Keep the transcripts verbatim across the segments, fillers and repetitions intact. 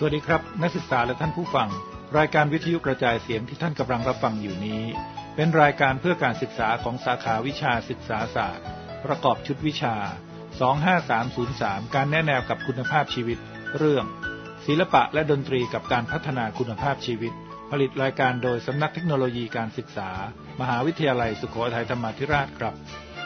วัสดีครับนักศึกษาและท่านผู้ฟังรายการวิทยุกระจายเสียงที่ท่านกำลังรับฟังอยู่นี้เป็นรายการเพื่อการศึกษาของสาขาวิชาศึกษาศาสตร์ประกอบชุดวิชาสองห้าสามศูนย์สามการแนะแนวกับคุณภาพชีวิตเรื่องศิลปะและดนตรีกับการพัฒนาคุณภาพชีวิตผลิตรายการโดยสำนักเทคโนโลยีการศึกษามหาวิทยาลัยสุโขทัยธรรมาธิราชครับ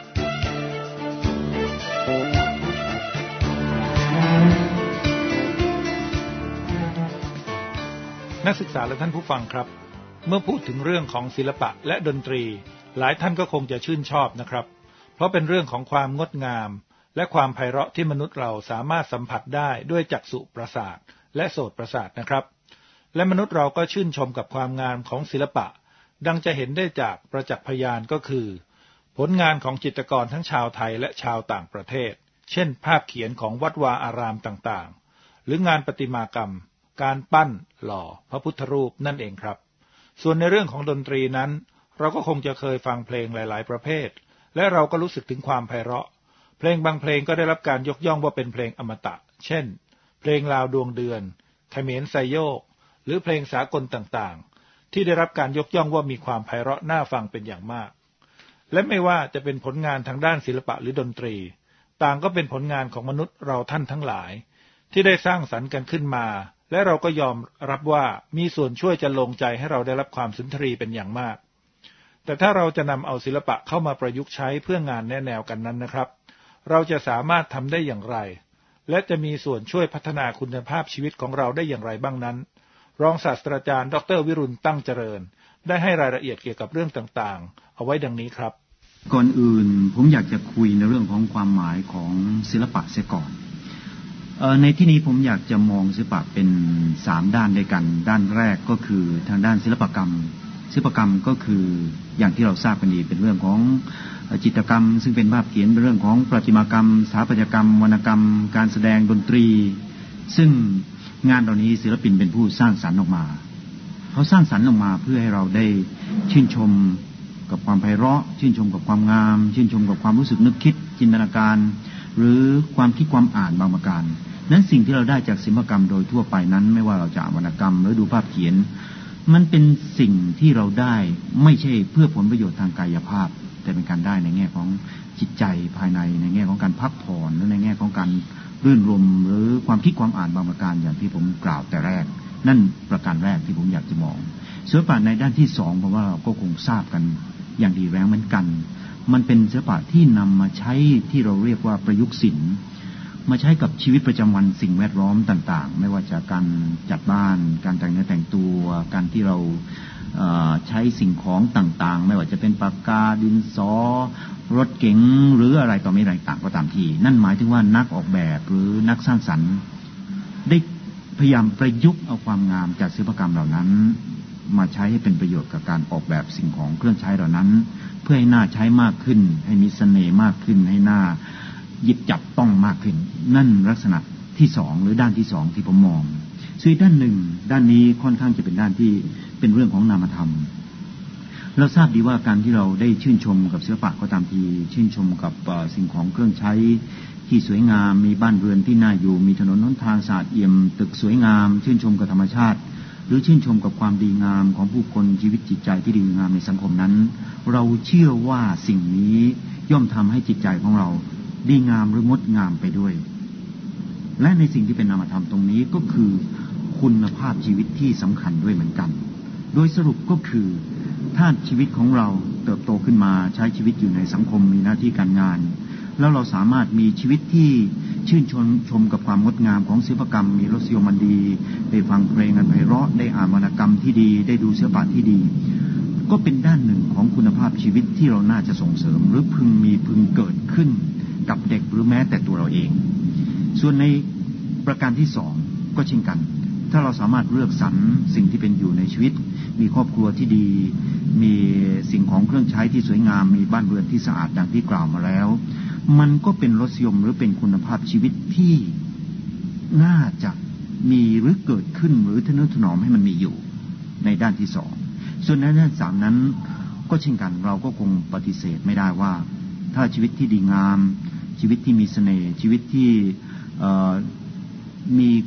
นักศึกษาและท่านผู้ฟังครับเมื่อพูดถึงเรื่องของศิลปะและดนตรีหลายท่านก็คงจะชื่นชอบนะครับเพราะเป็นเรื่องของความงดงามและความไพเราะที่มนุษย์เราสามารถสัมผัสได้ด้วยจักษุประสาทและโสตประสาทนะครับและมนุษย์เราก็ชื่นชมกับความงามของศิลปะดังจะเห็นได้จากประจักษ์พยานก็คือผลงานของจิตรกรทั้งชาวไทยและชาวต่างประเทศเช่นภาพเขียนของวัดวาอารามต่างๆหรืองานประติมากรรมการปั้นหล่อพระพุทธรูปนั่นเองครับส่วนในเรื่องของดนตรีนั้นเราก็คงจะเคยฟังเพลงหลายๆประเภทและเราก็รู้สึกถึงความไพเราะเพลงบางเพลงก็ได้รับการยกย่องว่าเป็นเพลงอมตะเช่นเพลงลาวดวงเดือนเขมรไซโยกหรือเพลงสากลต่างๆที่ได้รับการยกย่องว่ามีความไพเราะน่าฟังเป็นอย่างมากและไม่ว่าจะเป็นผลงานทางด้านศิลปะหรือดนตรีต่างก็เป็นผลงานของมนุษย์เราท่านทั้งหลายที่ได้สร้างสรรค์กันขึ้นมาและเราก็ยอมรับว่ามีส่วนช่วยจะลงใจให้เราได้รับความสุนทรีเป็นอย่างมากแต่ถ้าเราจะนำเอาศิลปะเข้ามาประยุกต์ใช้เพื่องานแนะแนวกันนั้นนะครับเราจะสามารถทำได้อย่างไรและจะมีส่วนช่วยพัฒนาคุณภาพชีวิตของเราได้อย่างไรบ้างนั้นรองศาสตราจารย์ดร.วิรุณตั้งเจริญได้ให้รายละเอียดเกี่ยวกับเรื่องต่างๆเอาไว้ดังนี้ครับก่อนอื่นผมอยากจะคุยในเรื่องของความหมายของศิลปะเสียก่อนในที่นี้ผมอยากจะมองศิลปะเป็นสามด้านด้วยกันด้านแรกก็คือทางด้านศิลปกรรมศิลปกรรมก็คืออย่างที่เราทราบกันดีเป็นเรื่องของจิตรกรรมซึ่งเป็นภาพเขียนเป็นเรื่องของประติมากรรมสถาปัตยกรรมวรรณกรรมการแสดงดนตรีซึ่งงานเหล่านี้ศิลปินเป็นผู้สร้างสรรค์ออกมาเขาสร้างสรรค์ออกมาเพื่อให้เราได้ชื่นชมกับความไพเราะชื่นชมกับความงามชื่นชมกับความรู้สึกนึกคิดจินตนาการหรือความคิดความอ่านบางประการนั้นสิ่งที่เราได้จากศิลปกรรมโดยทั่วไปนั้นไม่ว่าเราจะอ่านวรรณกรรมหรือดูภาพเขียนมันเป็นสิ่งที่เราได้ไม่ใช่เพื่อผลประโยชน์ทางกายภาพแต่เป็นการได้ในแง่ของจิตใจภายในในแง่ของการพักผ่อนหรือในแง่ของการรื่นรมหรือความคิดความอ่านบางประการอย่างที่ผมกล่าวแต่แรกนั่นประการแรกที่ผมอยากจะมองศิลปะในด้านที่สองผมว่าเราก็คงทราบกันอย่างดีแล้วเหมือนกันมันเป็นศิลปะที่นำมาใช้ที่เราเรียกว่าประยุกต์ศิลป์มาใช้กับชีวิตประจำวันสิ่งแวดล้อมต่างๆไม่ว่าจะการจัดบ้านการแต่งเนื้อแต่งตัวการที่เราใช้สิ่งของต่างๆไม่ว่าจะเป็นปากกาดินสอรถเก๋งหรืออะไรต่อไม่อะไรต่างก็ตามทีนั่นหมายถึงว่านักออกแบบหรือนักสร้างสรรค์ได้พยายามประยุกต์เอาความงามจากศิลปกรรมเหล่านั้นมาใช้ให้เป็นประโยชน์กับการออกแบบสิ่งของเครื่องใช้เหล่านั้นเพื่อให้น่าใช้มากขึ้นให้มีเสน่ห์มากขึ้นให้น่าหยิบจับต้องมากขึ้นนั่นลักษณะที่สองหรือด้านที่สองที่ผมมองส่วนด้านหนึ่งด้านนี้ค่อนข้างจะเป็นด้านที่เป็นเรื่องของนามธรรมเราทราบดีว่าการที่เราได้ชื่นชมกับศิลปะก็ตามทีชื่นชมกับสิ่งของเครื่องใช้ที่สวยงามมีบ้านเรือนที่น่าอยู่มีถนนหนทางสะอาดเอี่ยมตึกสวยงามชื่นชมกับธรรมชาติหรือชื่นชมกับความดีงามของผู้คนชีวิตจิตใจที่ดีงามในสังคมนั้นเราเชื่อว่าสิ่งนี้ย่อมทำให้จิตใจของเราดีงามหรืองดงามไปด้วยและในสิ่งที่เป็นนามธรรมตรงนี้ก็คือคุณภาพชีวิตที่สำคัญด้วยเหมือนกันโดยสรุปก็คือถ้าชีวิตของเราเติบโตขึ้นมาใช้ชีวิตอยู่ในสังคมมีหน้าที่การงานแล้วเราสามารถมีชีวิตที่ชื่นชมชมกับความงดงามของศิลปกรรมมีรสนิยมมันดีได้ฟังเพลงอันไพเราะได้อ่านวรรณกรรมที่ดีได้ดูศิลปะที่ดีก็เป็นด้านหนึ่งของคุณภาพชีวิตที่เราน่าจะส่งเสริมหรือพึงมีพึงเกิดขึ้นกับเด็กหรือแม้แต่ตัวเราเองส่วนในประการที่สองก็เช่นกันถ้าเราสามารถเลือกสรรสิ่งที่เป็นอยู่ในชีวิตมีครอบครัวที่ดีมีสิ่งของเครื่องใช้ที่สวยงามมีบ้านเรือนที่สะอาดดังที่กล่าวมาแล้วมันก็เป็นรสนิยมหรือเป็นคุณภาพชีวิตที่น่าจะมีหรือเกิดขึ้นหรือทนุถนอมให้มันมีอยู่ในด้านที่สองส่วนในด้านสามนั้นก็เช่นกันเราก็คงปฏิเสธไม่ได้ว่าถ้าชีวิตที่ดีงามชีวิตที่มีเสน่ห์ชีวิตที่มี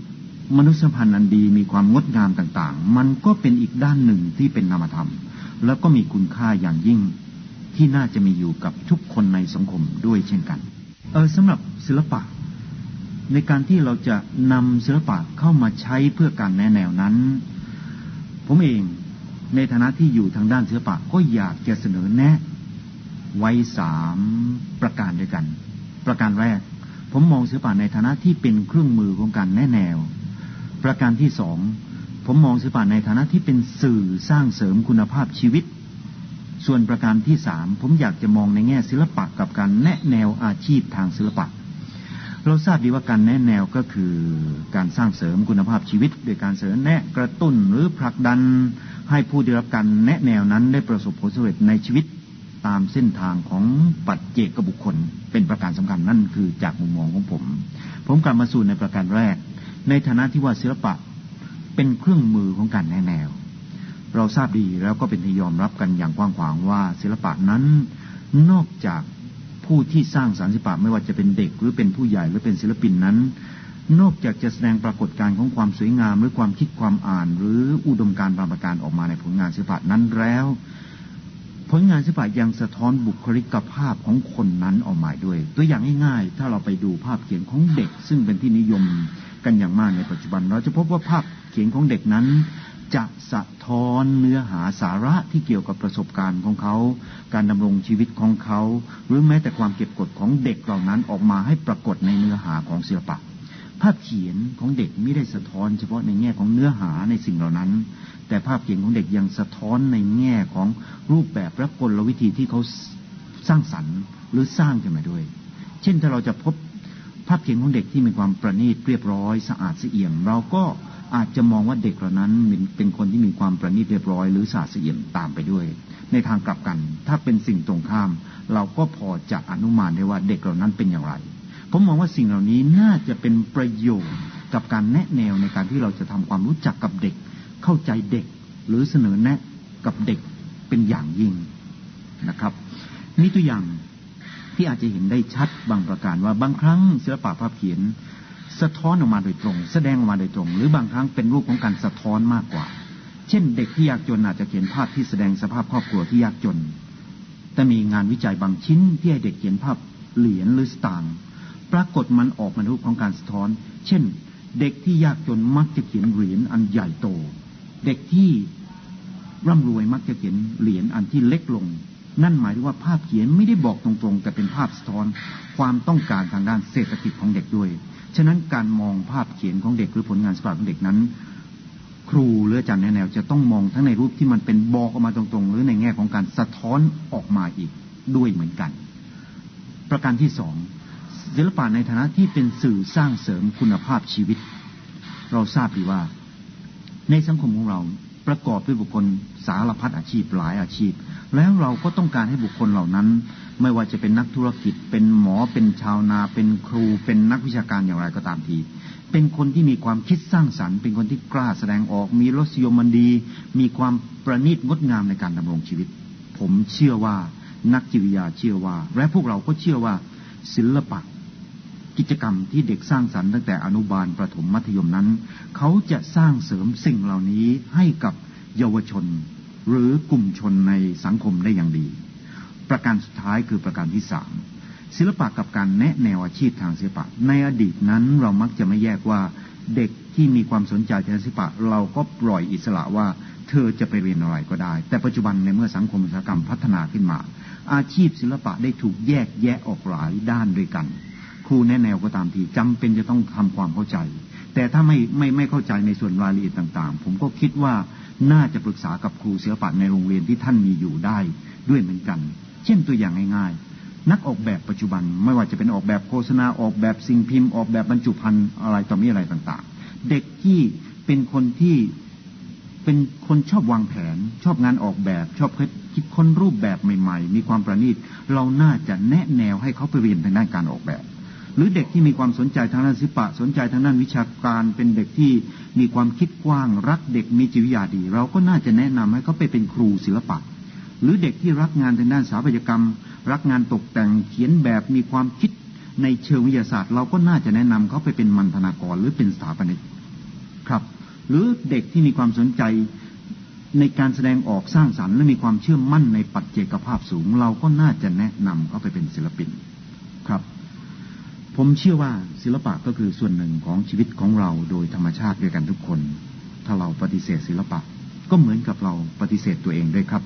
มนุษยสัมพันธ์อันดีมีความงดงามต่างๆมันก็เป็นอีกด้านหนึ่งที่เป็นนามธรรมแล้วก็มีคุณค่าอย่างยิ่งที่น่าจะมีอยู่กับทุกคนในสังคมด้วยเช่นกันเออสำหรับศิลปะในการที่เราจะนำศิลปะเข้ามาใช้เพื่อการแนะแนวนั้นผมเองในฐานะที่อยู่ทางด้านศิลปะก็อยากจะเสนอแนะไว้สามประการด้วยกันประการแรกผมมองศิลปะในฐานะที่เป็นเครื่องมือของการแนะแนวประการที่สองผมมองศิลปะในฐานะที่เป็นสื่อสร้างเสริมคุณภาพชีวิตส่วนประการที่สามผมอยากจะมองในแง่ศิลปะกับการแนะแนวอาชีพทางศิลปะเราทราบดีว่าการแนะแนวก็คือการสร้างเสริมคุณภาพชีวิตโดยการเสนอแนะกระตุ้นหรือผลักดันให้ผู้ได้รับการแนะแนวนั้นได้ประสบผลสำเร็จในชีวิตตามเส้นทางของปัจเจกบุคคลเป็นประการสำคัญนั่นคือจากมุมมองของผมผมกลับมาสู่ในประการแรกในฐานะที่ว่าศิลปะเป็นเครื่องมือของการแนะแนวเราทราบดีแล้วก็เป็นที่ยอมรับกันอย่างกว้างขวางว่าศิลปะนั้นนอกจากผู้ที่สร้างสรรค์ศิลปะไม่ว่าจะเป็นเด็กหรือเป็นผู้ใหญ่หรือเป็นศิลปินนั้นนอกจากจะแสดงปรากฏการณ์ของความสวยงามหรือความคิดความอ่านหรืออุดมการณ์บางประการออกมาในผลงานศิลปะนั้นแล้วผลงานศิลปะยังสะท้อนบุคลิกภาพของคนนั้นออกมาด้วยตัวอย่างง่ายๆถ้าเราไปดูภาพเขียนของเด็กซึ่งเป็นที่นิยมกันอย่างมากในปัจจุบันเราจะพบว่าภาพเขียนของเด็กนั้นจะสะท้อนเนื้อหาสาระที่เกี่ยวกับประสบการณ์ของเขาการดำรงชีวิตของเขาหรือแม้แต่ความเก็บกดของเด็กเหล่านั้นออกมาให้ปรากฏในเนื้อหาของศิลปะภาพเขียนของเด็กไม่ได้สะท้อนเฉพาะในแง่ของเนื้อหาในสิ่งเหล่านั้นแต่ภาพเขียนของเด็กยังสะท้อนในแง่ของรูปแบบและกลวิธีที่เขาสร้างสรรค์หรือสร้างขึ้นมาด้วยเช่นถ้าเราจะพบภาพเขียนของเด็กที่มีความประณีตเรียบร้อยสะอาดสะเอี่ยมเราก็อาจจะมองว่าเด็กเหล่านั้นเป็นคนที่มีความประณีตเรียบร้อยหรือสะอาดสะเอี่ยมตามไปด้วยในทางกลับกันถ้าเป็นสิ่งตรงข้ามเราก็พอจะอนุมานได้ว่าเด็กเหล่านั้นเป็นอย่างไรผมมองว่าสิ่งเหล่านี้น่าจะเป็นประโยชน์กับการแนะแนวในการที่เราจะทำความรู้จักกับเด็กเข้าใจเด็กหรือเสนอแนะกับเด็กเป็นอย่างยิ่งนะครับมีตัวอย่างที่อาจจะเห็นได้ชัดบางประการว่าบางครั้งศิลปะภาพเขียนสะท้อนออกมาโดยตรงแสดงออกมาโดยตรงหรือบางครั้งเป็นรูปของการสะท้อนมากกว่าเช่นเด็กที่ยากจนอาจจะเขียนภาพที่แสดงสภาพครอบครัวที่ยากจนแต่มีงานวิจัยบางชิ้นที่ให้เด็กเขียนภาพเหรียญหรือสตางค์ปรากฏมันออกมาในรูปของการสะท้อนเช่นเด็กที่ยากจนมักจะเขียนเหรียญอันใหญ่โตเด็กที่ร่ำรวยมักจะเขียนเหรียญอันที่เล็กลงนั่นหมายถึงว่าภาพเขียนไม่ได้บอกตรงๆแต่เป็นภาพสะท้อนความต้องการทางด้านเศรษฐกิจของเด็กด้วยฉะนั้นการมองภาพเขียนของเด็กหรือผลงานศิลปะของเด็กนั้นครูหรืออาจารย์แนวจะต้องมองทั้งในรูปที่มันเป็นบอกออกมาตรงๆหรือในแง่ของการสะท้อนออกมาอีกด้วยเหมือนกันประการที่สองศิลปะในฐานะที่เป็นสื่อสร้างเสริมคุณภาพชีวิตเราทราบดีว่าในสังคมของเราประกอบด้วยบุคคลสารพัดอาชีพหลายอาชีพแล้วเราก็ต้องการให้บุคคลเหล่านั้นไม่ว่าจะเป็นนักธุรกิจเป็นหมอเป็นชาวนาเป็นครูเป็นนักวิชาการอย่างไรก็ตามทีเป็นคนที่มีความคิดสร้างสรรค์เป็นคนที่กล้าแสดงออกมีรสนิยมดีมีความประณีตงดงามในการดำรงชีวิตผมเชื่อว่านักจิตวิทยาเชื่อว่าและพวกเราก็เชื่อว่าศิลปะกิจกรรมที่เด็กสร้างสรรค์ตั้งแต่อนุบาลประถมมัธยมนั้นเขาจะสร้างเสริมสิ่งเหล่านี้ให้กับเยาวชนหรือกลุ่มชนในสังคมได้อย่างดีประการสุดท้ายคือประการที่สามศิลปะกับการแนะแนวอาชีพทางศิลปะในอดีตนั้นเรามักจะไม่แยกว่าเด็กที่มีความสนใจทางศิลปะเราก็ปล่อยอิสระว่าเธอจะไปเรียนอะไรก็ได้แต่ปัจจุบันในเมื่อสังคมอุตสาหกรรมพัฒนาขึ้นมาอาชีพศิลปะได้ถูกแยกแยะออกหลายด้านด้วยกันครูแนะแนวก็ตามทีจำเป็นจะต้องทำความเข้าใจแต่ถ้าไม่ไม่ไม่เข้าใจในส่วนรายละเอียดต่างๆผมก็คิดว่าน่าจะปรึกษากับครูศิลปะในโรงเรียนที่ท่านมีอยู่ได้ด้วยเหมือนกันเช่นตัวอย่างง่ายๆนักออกแบบปัจจุบันไม่ว่าจะเป็นออกแบบโฆษณาออกแบบสิ่งพิมพ์ออกแบบบรรจุภัณฑ์อะไรต่อมีอะไรต่างๆเด็กที่เป็นคนที่เป็นคนชอบวางแผนชอบงานออกแบบชอบคิดค้นรูปแบบใหม่ๆมีความประณีตเราน่าจะแนะแนวให้เขาไปเรียนทางด้านการออกแบบหรือเด็กที่มีความสนใจทางด้านศิลปะสนใจทางด้านวิชาการเป็นเด็กที่มีความคิดกว้างรักเด็กมีจิตวิทยาดีเราก็น่าจะแนะนำให้เขาไปเป็นครูศิลปะหรือเด็กที่รักงานทางด้านสถาปัตยกรรมรักงานตกแต่งเขียนแบบมีความคิดในเชิงวิทยาศาสตร์เราก็น่าจะแนะนำเขาไปเป็นมัณฑนากรหรือเป็นสถาปนิกครับหรือเด็กที่มีความสนใจในการแสดงออกสร้างสรรค์และมีความเชื่อมั่นในปัจเจกภาพสูงเราก็น่าจะแนะนำเขาไปเป็นศิลปินครับผมเชื่อว่าศิลปะก็คือส่วนหนึ่งของชีวิตของเราโดยธรรมชาติด้วยกันทุกคนถ้าเราปฏิเสธศิลปะก็เหมือนกับเราปฏิเสธตัวเองด้วยครับ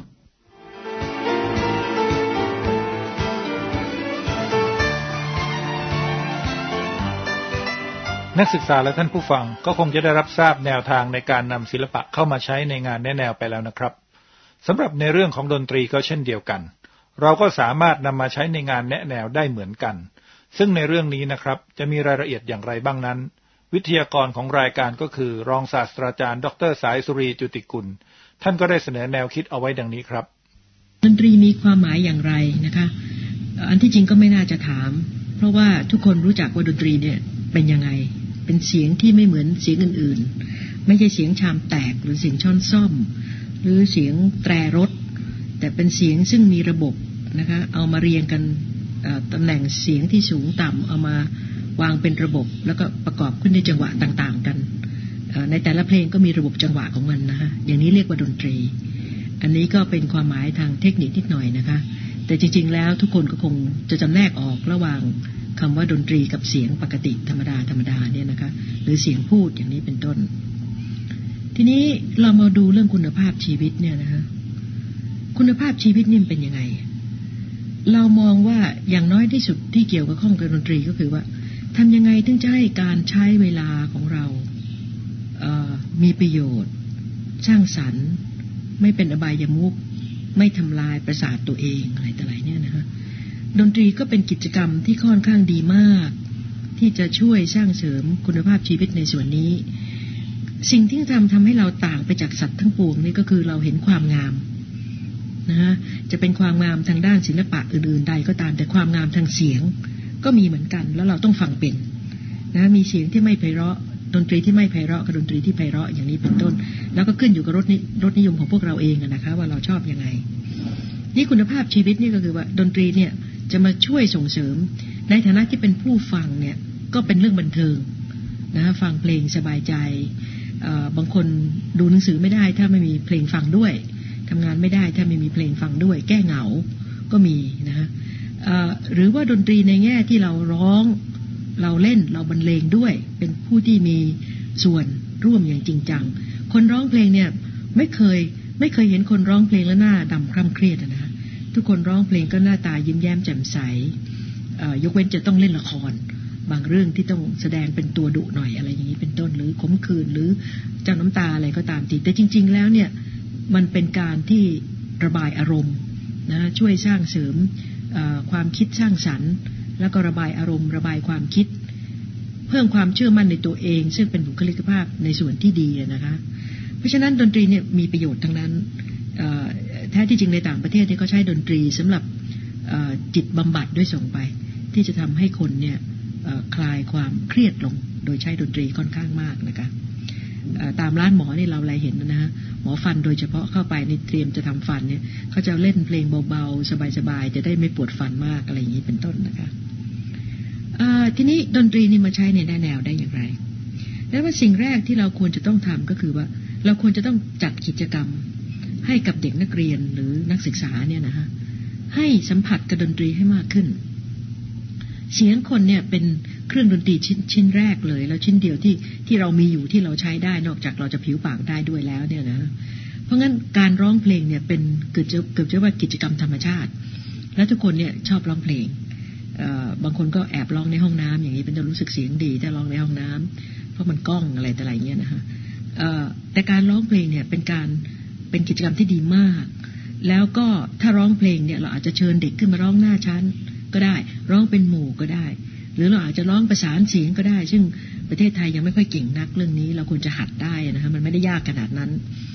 นักศึกษาและท่านผู้ฟังก็คงจะได้รับทราบแนวทางในการนำศิลปะเข้ามาใช้ในงานแนะแนวไปแล้วนะครับสำหรับในเรื่องของดนตรีก็เช่นเดียวกันเราก็สามารถนำมาใช้ในงานแนะแนวได้เหมือนกันซึ่งในเรื่องนี้นะครับจะมีรายละเอียดอย่างไรบ้างนั้นวิทยากรของรายการก็คือรองศาสตราจารย์ดรสายสุรีจุติกุลท่านก็ได้เสนอแนวคิดเอาไว้ดังนี้ครับดนตรีมีความหมายอย่างไรนะคะอันที่จริงก็ไม่น่าจะถามเพราะว่าทุกคนรู้จักว่าดนตรีเนี่ยเป็นยังไงเป็นเสียงที่ไม่เหมือนเสียงอื่นๆไม่ใช่เสียงชามแตกหรือเสียงช้อนส้อมหรือเสียงแตรรถแต่เป็นเสียงซึ่งมีระบบนะคะเอามาเรียงกันตำแหน่งเสียงที่สูงต่ำเอามาวางเป็นระบบแล้วก็ประกอบขึ้นในจังหวะต่างๆกันในแต่ละเพลงก็มีระบบจังหวะของมันนะคะอย่างนี้เรียกว่าดนตรีอันนี้ก็เป็นความหมายทางเทคนิคนิดหน่อยนะคะแต่จริงๆแล้วทุกคนก็คงจะจำแนกออกระหว่างคำว่าดนตรีกับเสียงปกติธรรมดาธรรมดาเนี่ยนะคะหรือเสียงพูดอย่างนี้เป็นต้นทีนี้เรามาดูเรื่องคุณภาพชีวิตเนี่ยนะคะคุณภาพชีวิตนี่เป็นยังไงเรามองว่าอย่างน้อยที่สุดที่เกี่ยวกับข้องกับดนตรีก็คือว่าทำยังไงถึงจะให้การใช้เวลาของเราเอ่อมีประโยชน์สร้างสรรค์ไม่เป็นอบายมุขไม่ทำลายประสาทตัวเองอะไรต่ออะไรเนี่ยนะคะดนตรีก็เป็นกิจกรรมที่ค่อนข้างดีมากที่จะช่วยสร้างเสริมคุณภาพชีวิตในส่วนนี้สิ่งที่ทำทำให้เราต่างไปจากสัตว์ทั้งปวงนี่ก็คือเราเห็นความงามนะฮะจะเป็นความงามทางด้านศิลปะอื่นๆใดก็ตามแต่ความงามทางเสียงก็มีเหมือนกันแล้วเราต้องฟังเป็นนะมีเสียงที่ไม่ไพเราะดนตรีที่ไม่ไพเราะกับดนตรีที่ไพเราะอย่างนี้เป็นต้นแล้วก็ขึ้นอยู่กับรสนิรสนิยมของพวกเราเองนะคะว่าเราชอบยังไงนี่คุณภาพชีวิตนี่ก็คือว่าดนตรีเนี่ยจะมาช่วยส่งเสริมในฐานะที่เป็นผู้ฟังเนี่ยก็เป็นเรื่องบันเทิงนะฟังเพลงสบายใจบางคนดูหนังสือไม่ได้ถ้าไม่มีเพลงฟังด้วยทำงานไม่ได้ถ้าไม่มีเพลงฟังด้วยแก้เหงาก็มีนะฮะหรือว่าดนตรีในแง่ที่เราร้องเราเล่นเราบรรเลงด้วยเป็นผู้ที่มีส่วนร่วมอย่างจริงจังคนร้องเพลงเนี่ยไม่เคยไม่เคยเห็นคนร้องเพลงแล้วหน้าดำคร่ำเครียดนะฮะทุกคนร้องเพลงก็หน้าตายิ้มแย้มแจ่มใสยกเว้นจะต้องเล่นละครบางเรื่องที่ต้องแสดงเป็นตัวดุหน่อยอะไรอย่างนี้เป็นต้นหรือขมขื่นหรือเจ้าน้ำตาอะไรก็ตามทีแต่จริงๆแล้วเนี่ยมันเป็นการที่ระบายอารมณ์นะช่วยสร้างเสริมความคิดสร้างสรรค์แล้วก็ระบายอารมณ์ระบายความคิดเพิ่มความเชื่อมั่นในตัวเองซึ่งเป็นบุคลิกภาพในส่วนที่ดีนะคะเพราะฉะนั้นดนตรีเนี่ยมีประโยชน์ทั้งนั้นแท้ที่จริงในต่างประเทศเนี่ยเขาใช้ดนตรีสำหรับจิตบำบัดด้วยส่งไปที่จะทำให้คนเนี่ยคลายความเครียดลงโดยใช้ดนตรีค่อนข้างมากนะคะตามร้านหมอนี่เราอะไรเห็นนะฮะหมอฟันโดยเฉพาะเข้าไปในเตรียมจะทำฟันเนี่ยเขาจะเล่นเพลงเบาๆสบายๆจะได้ไม่ปวดฟันมากอะไรอย่างนี้เป็นต้นนะคะทีนี้ดนตรีนี่มาใช้ในแนวได้อย่างไรแล้วว่าสิ่งแรกที่เราควรจะต้องทำก็คือว่าเราควรจะต้องจัดกิจกรรมให้กับเด็กนักเรียนหรือนักศึกษาเนี่ยนะฮะให้สัมผัสกับดนตรีให้มากขึ้นเสียงคนเนี่ยเป็นเครื่องดนตรีชิ้นชิ้นแรกเลยแล้วชิ้นเดียวที่ที่เรามีอยู่ที่เราใช้ได้นอกจากเราจะผิวปากได้ด้วยแล้วเนี่ยนะเพราะงั้นการร้องเพลงเนี่ยเป็นเกือบจะเกือบจะว่ากิจกรรมธรรมชาติและทุกคนเนี่ยชอบร้องเพลงบางคนก็แอบร้องในห้องน้ำอย่างนี้เป็นจะรู้สึกเสียงดีถ้าร้องในห้องน้ำเพราะมันก้องอะไรแต่อะไรเงี้ยนะคะแต่การร้องเพลงเนี่ยเป็นการเป็นกิจกรรมที่ดีมากแล้วก็ถ้าร้องเพลงเนี่ยเราอาจจะเชิญเด็กขึ้นมาร้องหน้าชั้นก็ได้ร้องเป็นหมู่ก็ได้หรือเราอาจจะร้องประสานเสียงก็ได้ซึ่งประเทศไทยยังไม่ค่อยเก่งนักเรื่องนี้เราควรจะหัดได้นะคะมันไม่ได้ยากขนาดนั้น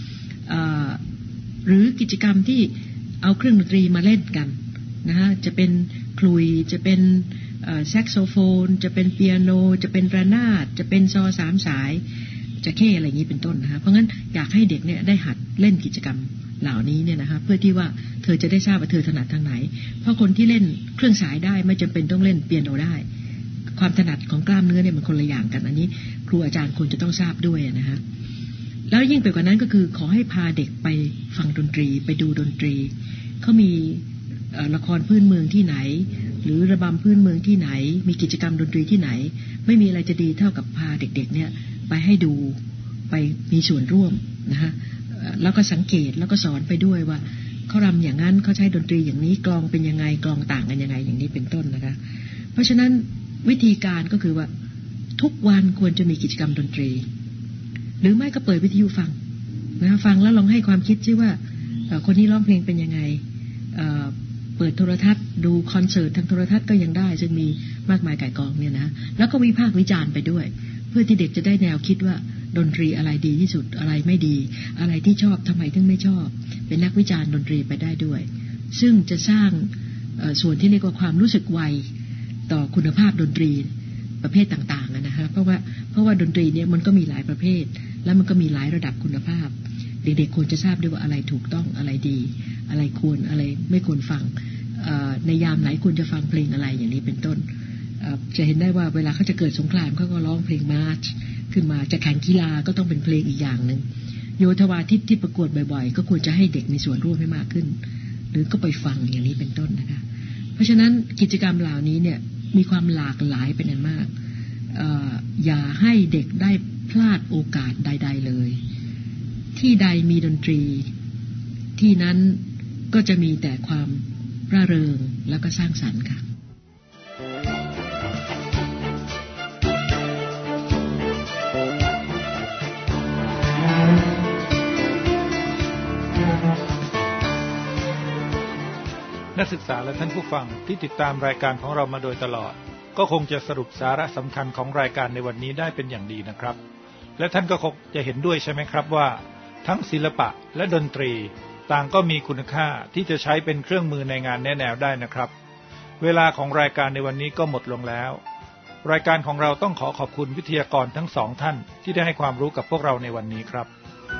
หรือกิจกรรมที่เอาเครื่องดนตรีมาเล่นกันนะฮะจะเป็นคลุยจะเป็นแซกโซโฟนจะเป็นเปียโนจะเป็นระนาดจะเป็นซอสามสายจะเข้อะไรอย่างนี้เป็นต้นนะคะเพราะงั้นอยากให้เด็กเนี่ยได้หัดเล่นกิจกรรมเหล่านี้เนี่ยนะคะเพื่อที่ว่าเธอจะได้ทราบว่าเธอถนัดทางไหนเพราะคนที่เล่นเครื่องสายได้ไม่จำเป็นต้องเล่นเปียโนได้ความถนัดของกล้ามเนื้อเนี่ยมันคนละอย่างกันอันนี้ครูอาจารย์ควรจะต้องทราบด้วยนะฮะแล้วยิ่งไปกว่านั้นก็คือขอให้พาเด็กไปฟังดนตรีไปดูดนตรีเขามีละครพื้นเมืองที่ไหนหรือระบำพื้นเมืองที่ไหนมีกิจกรรมดนตรีที่ไหนไม่มีอะไรจะดีเท่ากับพาเด็กๆเนี่ยไปให้ดูไปมีส่วนร่วมนะฮะแล้วก็สังเกตแล้วก็สอนไปด้วยว่าเขารำอย่างนั้นเขาใช้ดนตรีอย่างนี้กลองเป็นยังไงกลองต่างกันยังไงอย่างนี้เป็นต้นนะคะเพราะฉะนั้นวิธีการก็คือว่าทุกวันควรจะมีกิจกรรมดนตรีหรือไม่ก็เปิดวิทยุฟังนะฟังแล้วลองให้ความคิดซิว่าคนนี้ร้องเพลงเป็นยังไงเปิดโทรทัศน์ดูคอนเสิร์ตทางโทรทัศน์ก็ยังได้ซึ่งมีมากมายก่ายกองเนี่ยนะแล้วก็วิพากษ์วิจารณ์ไปด้วยเพื่อที่เด็กจะได้แนวคิดว่าดนตรีอะไรดีที่สุดอะไรไม่ดีอะไรที่ชอบทำไมถึงไม่ชอบเป็นนักวิจารณ์ดนตรีไปได้ด้วยซึ่งจะสร้างส่วนที่เรียกว่าความรู้สึกไวต่อคุณภาพดนตรีประเภทต่างๆนะฮะเพราะว่าเพราะว่าดนตรีเนี่ยมันก็มีหลายประเภทแล้วมันก็มีหลายระดับคุณภาพเด็กๆควรจะทราบด้วยว่าอะไรถูกต้องอะไรดีอะไรควรอะไรไม่ควรฟังในยามไหนควรจะฟังเพลงอะไรอย่างนี้เป็นต้นจะเห็นได้ว่าเวลาเขาจะเกิดสงครามเขาก็ร้องเพลงมาร์ชขึ้นมาจะแข่งกีฬาก็ต้องเป็นเพลงอีกอย่างหนึ่งโยธวาทิตที่ประกวดบ่อยๆก็ควรจะให้เด็กมีส่วนร่วมให้มากขึ้นหรือก็ไปฟังอย่างนี้เป็นต้นนะคะเพราะฉะนั้นกิจกรรมเหล่านี้เนี่ยมีความหลากหลายเป็นอันมากอย่าให้เด็กได้พลาดโอกาสใดๆเลยที่ใดมีดนตรีที่นั้นก็จะมีแต่ความร่าเริงแล้วก็สร้างสรรค์ค่ะนักศึกษาและท่านผู้ฟังที่ติดตามรายการของเรามาโดยตลอดก็คงจะสรุปสาระสำคัญของรายการในวันนี้ได้เป็นอย่างดีนะครับและท่านก็คงจะเห็นด้วยใช่ไหมครับว่าทั้งศิลปะและดนตรีต่างก็มีคุณค่าที่จะใช้เป็นเครื่องมือในงานแนะแนวได้นะครับเวลาของรายการในวันนี้ก็หมดลงแล้วรายการของเราต้องขอขอบคุณวิทยากรทั้งสองท่านที่ได้ให้ความรู้กับพวกเราในวันนี้ครับ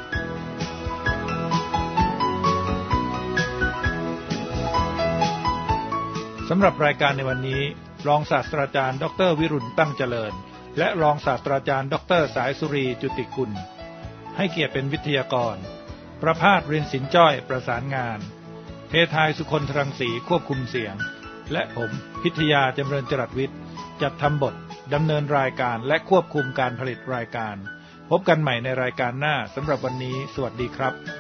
สำหรับรายการในวันนี้รองศาสตราจารย์ดรวิรุณตั้งเจริญและรองศาสตราจารย์ดรสายสุรีจุติคุณให้เกียรติเป็นวิทยากรประภาสเรียนศิลป์จ้อยประสานงานเพทายสุคนทรังสีควบคุมเสียงและผมพิทยาจำเริญจรัสวิทย์จัดทำบทดำเนินรายการและควบคุมการผลิตรายการพบกันใหม่ในรายการหน้าสำหรับวันนี้สวัสดีครับ